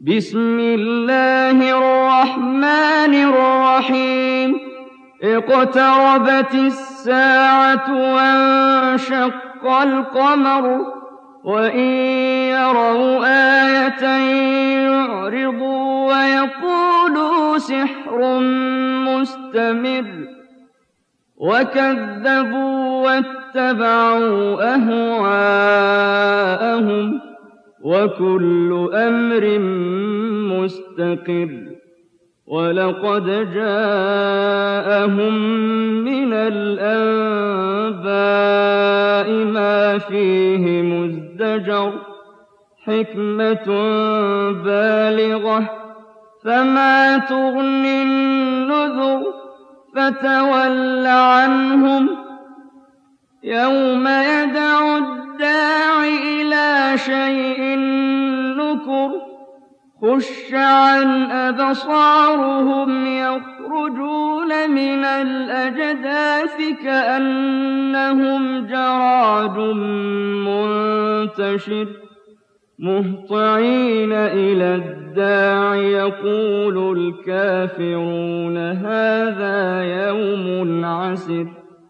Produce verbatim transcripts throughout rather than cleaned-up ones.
بسم الله الرحمن الرحيم اقتربت الساعة وانشق القمر وإن يروا آية يعرضوا ويقولوا سحر مستمر وكذبوا واتبعوا أهواءهم وكل أمر مستقر ولقد جاءهم من الأنباء ما فيه مزدجر حكمة بالغة فما تغني النذر فتول عنهم يوم يدعو الداع إلى شيء نكر خش عن أبصارهم يخرجون من الأجداث كأنهم جراد منتشر مهطعين إلى الداع يقول الكافرون هذا يوم عسر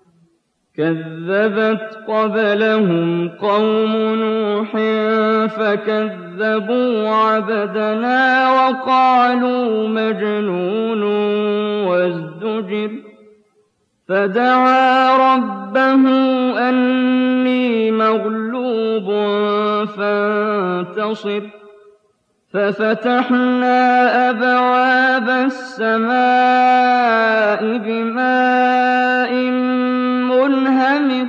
كذبت قبلهم قوم نوح فكذبوا عبدنا وقالوا مجنون وازدجر فدعا ربه أني مغلوب فانتصر ففتحنا أبواب السماء بماء منهمر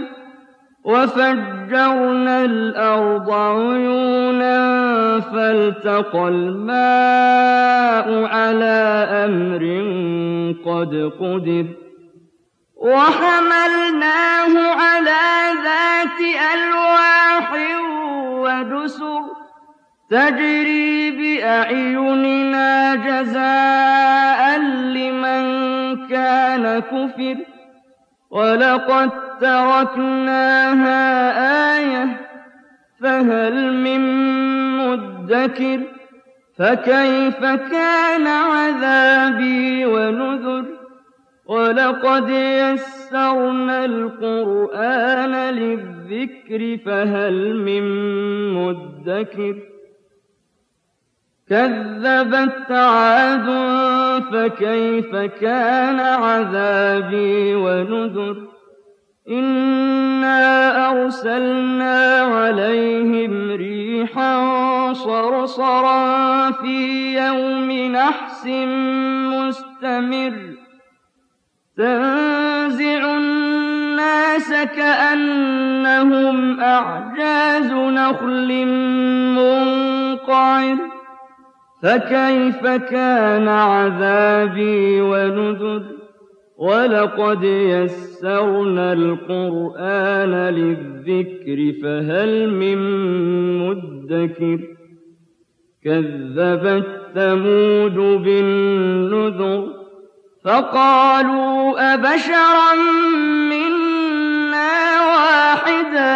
وفجرنا الأرض عيونا فالتقى الماء على أمر قد قدر وحملناه على ذات ألواح ودسر تجري بأعيننا جزاء لمن كان كفر ولقد تركناها آية فهل من مدكر فكيف كان عذابي ونذر ولقد يسرنا القرآن للذكر فهل من مدكر كذبت عاد فكيف كان عذابي ونذر إنا أرسلنا عليهم ريحا صرصرا في يوم نحس مستمر تنزع الناس كأنهم أعجاز نخل منقعر فكيف كان عذابي ونذر ولقد يسرنا القرآن للذكر فهل من مدكر كذبت ثمود بالنذر فقالوا أبشرا منا واحدا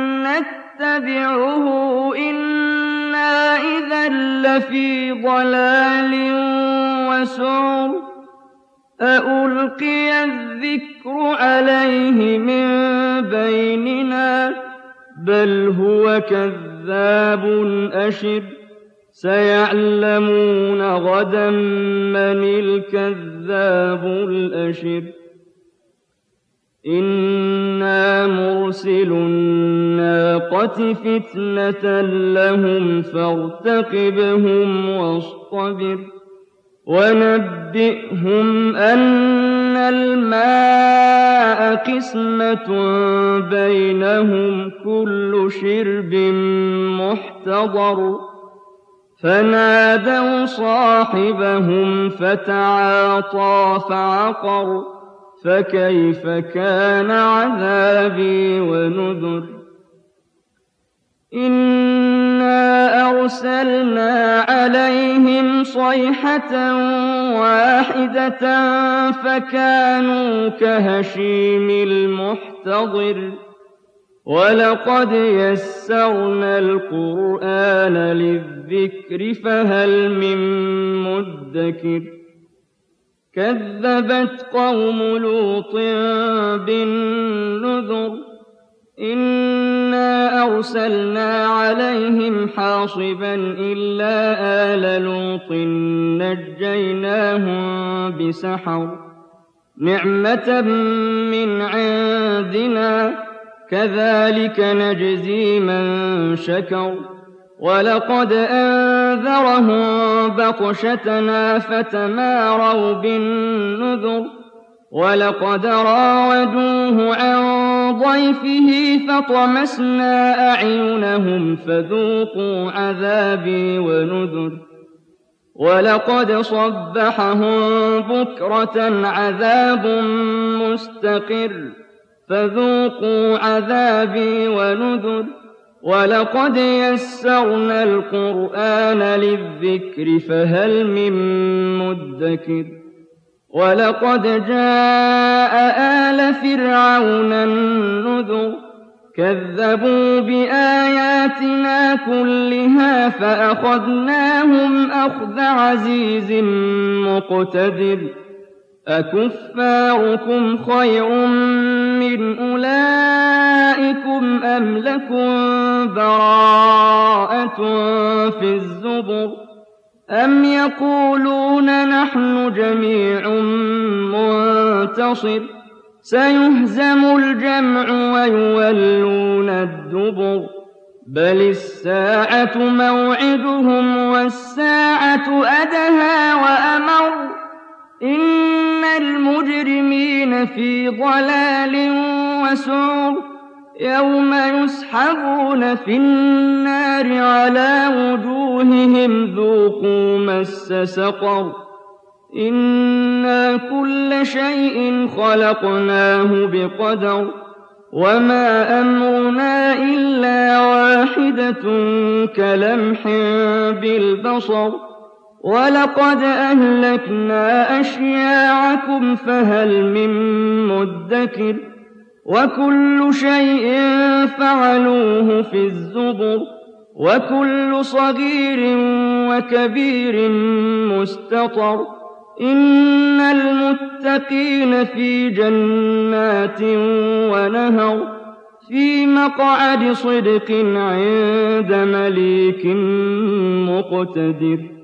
نتبعه إنا إذا لفي ضلال وسعر أألقي الذكر عليه من بيننا بل هو كذاب أشر سيعلمون غدا من الكذاب الأشر إنا مرسل الناقة فتنة لهم فارتقبهم واصطبر ونبئهم أن الماء قسمة بينهم كل شرب محتضر فنادوا صاحبهم فتعاطى فعقر فكيف كان عذابي ونذر إنا أرسلنا عليهم صيحة واحدة فكانوا كهشيم المحتضر وَلَقَدْ يَسَّرْنَا الْقُرْآنَ لِلذِّكْرِ فَهَلْ مِن مُّدَّكِرٍ كَذَّبَتْ قَوْمُ لُوطٍ بِالنُّذُرِ إِنَّا أَرْسَلْنَا عَلَيْهِمْ حَاصِبًا إِلَّا آلَ لُوطٍ نَّجَّيْنَاهُم بِسَحَرٍ نِّعْمَةً مِّنْ عِندِنَا كَذَٰلِكَ نَجْزِي مَن شَكَرَ وَلَقَدْ أَنذَرَهُم بَطْشَتَنَا فَتَمَارَوْا بِالنُّذُرِ وَلَقَدْ رَاوَدُوهُ عَن ضَيْفِهِ فَطَمَسْنَا أَعْيُنَهُمْ فَذُوقُوا عَذَابِي وَنُذُرِ وَلَقَدْ صَبَّحَهُم بُكْرَةً عَذَابٌ مُّسْتَقِرٌّ فَذُوقُوا عَذَابِي وَنُذُرِ وَلَقَدْ يَسَّرْنَا الْقُرْآنَ لِلذِّكْرِ فَهَلْ مِن مُّدَّكِرٍ وَلَقَدْ جَاءَ آلَ فِرْعَوْنَ النُّذُرُ كَذَّبُوا بِآيَاتِنَا كُلِّهَا فَأَخَذْنَاهُمْ أَخْذَ عَزِيزٍ مُّقْتَدِرٍ أَكُفَّارُكُمْ خَيْرٌ مِّنْ أُولَٰئِكُمْ أَمْ لَكُم بَرَاءَةٌ فِي الزُّبُرِ أَمْ يَقُولُونَ نَحْنُ جَمِيعٌ مُّنتَصِرٌ سَيُهْزَمُ الْجَمْعُ وَيُوَلُّونَ الدُّبُرَ بَلِ السَّاعَةُ مَوْعِدُهُمْ وَالسَّاعَةُ أَدْهَىٰ وَأَمَرُّ إِنَّ الْمُجْرِمِينَ فِي ضَلَالٍ وَسُعُرٍ يَوْمَ يُسْحَبُونَ فِي النَّارِ عَلَىٰ وُجُوهِهِمْ ذُوقُوا مَسَّ سَقَرَ إِنَّا كُلَّ شَيْءٍ خَلَقْنَاهُ بِقَدَرٍ وَمَا أَمْرُنَا إِلَّا وَاحِدَةٌ كَلَمْحٍ بِالْبَصَرِ وَلَقَدْ أَهْلَكْنَا أَشْيَاعَكُمْ فَهَلْ مِن مُّدَّكِرٍ وَكُلُّ شَيْءٍ فَعَلُوهُ فِي الزُّبُرِ وَكُلُّ صَغِيرٍ وَكَبِيرٍ مُّسْتَطَرٍ إِنَّ الْمُتَّقِينَ فِي جَنَّاتٍ وَنَهَرٍ فِي مَقْعَدِ صِدْقٍ عِندَ مَلِيكٍ مُّقْتَدِرٍ